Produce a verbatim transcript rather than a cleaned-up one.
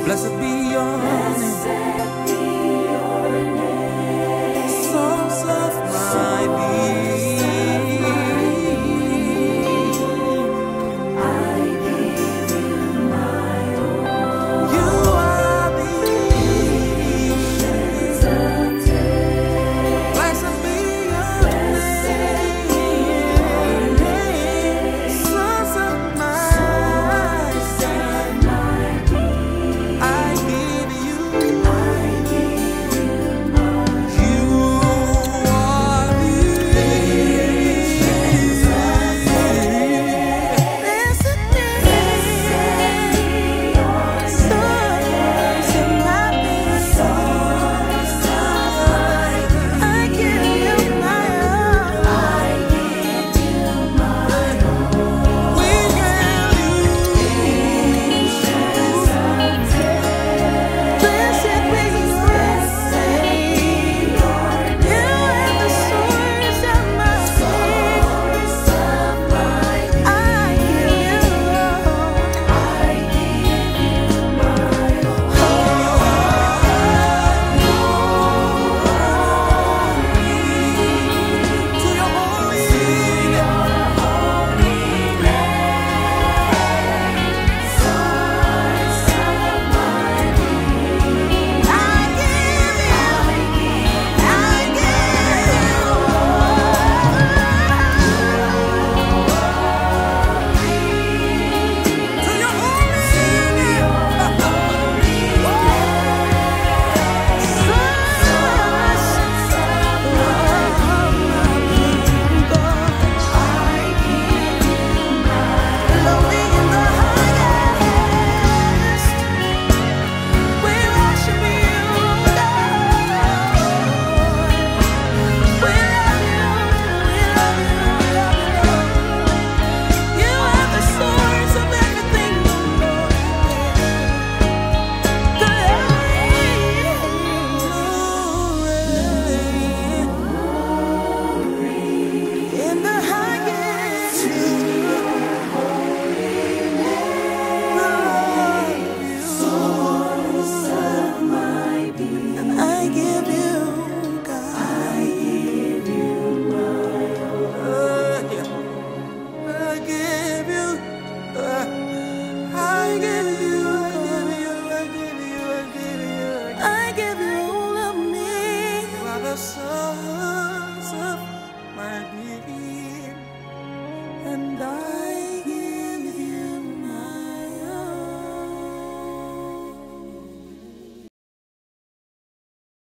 Blessed be your Blessed be your name. source of my being. I give you my all. You are the Patience of day. blessed be your Blessed be your name. Source of my source of my being. I give you. I give you my You are the patience of day. blessed be Blessed be your source of my being. source of my being. I give you my all. I give you my all. We give you Patience of day. blessed be Blessed be your you are the source of my being. source of my being. I give you all. I give you my all. To your holy Holy name, source of my being. I give you. I give you. To your You are the source of everything, Lord. In the highest, Source of my being. I give you, God. I give you my I give you, I give you, I give you, I give you, I give you, I give you all of me. You are the soul.